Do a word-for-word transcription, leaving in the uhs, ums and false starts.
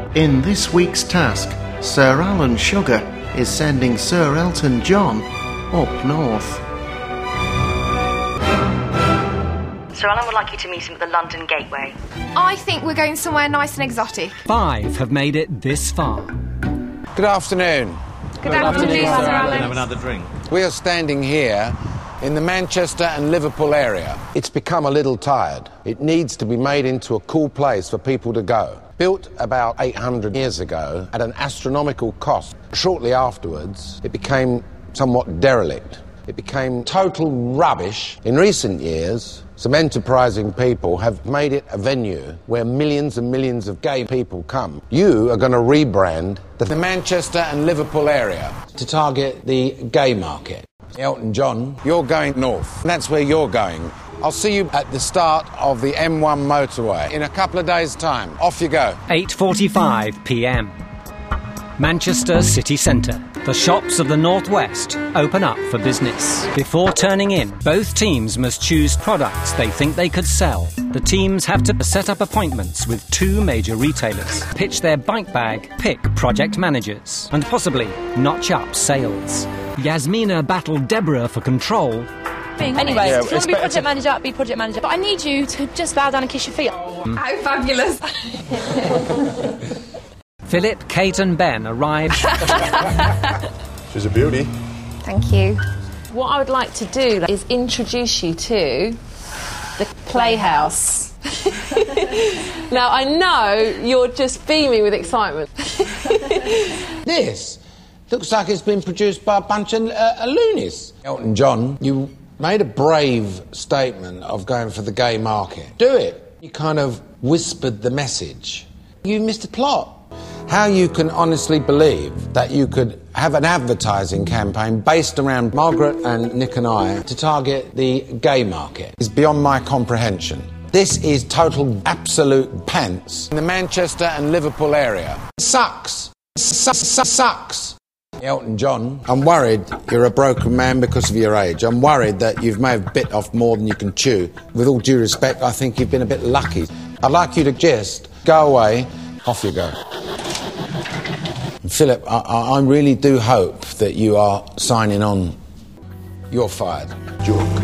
In this week's task, Sir Alan Sugar is sending Sir Elton John up north. Sir Alan would like you to meet him at the London Gateway. I think we're going somewhere nice and exotic. Five have made it this far. Good afternoon. Good, Good afternoon, afternoon, Sir Alan. Have another drink. We are standing here in the Manchester and Liverpool area. It's become a little tired. It needs to be made into a cool place for people to go. Built about eight hundred years ago at an astronomical cost. Shortly afterwards, it became somewhat derelict. It became total rubbish. In recent years, some enterprising people have made it a venue where millions and millions of gay people come. You are going to rebrand the Manchester and Liverpool area to target the gay market. Elton John, you're going north. That's where you're going. I'll see you at the start of the M one motorway in a couple of days' time. Off you go. eight forty-five p m. Manchester city centre. The shops of the Northwest open up for business. Before turning in, both teams must choose products they think they could sell. The teams have to set up appointments with two major retailers, pitch their bike bag, pick project managers, and possibly notch up sales. Yasmina battled Deborah for control. Anyway, yeah, if you want to be project manager, be project manager. But I need you to just bow down and kiss your feet. Mm. How fabulous. Philip, Kate and Ben arrived. She's a beauty. Thank you. What I would like to do is introduce you to the Playhouse. Now, I know you're just beaming with excitement. This looks like it's been produced by a bunch of uh, loonies. Elton John, you made a brave statement of going for the gay market. Do it. You kind of whispered the message. You missed the plot. How you can honestly believe that you could have an advertising campaign based around Margaret and Nick and I to target the gay market is beyond my comprehension. This is total absolute pants in the Manchester and Liverpool area. It sucks. It su- su- sucks. Elton John, I'm worried you're a broken man because of your age. I'm worried that you may have bit off more than you can chew. With all due respect, I think you've been a bit lucky. I'd like you to just go away. Off you go. Philip, I, I really do hope that you are signing on. You're fired. Joke.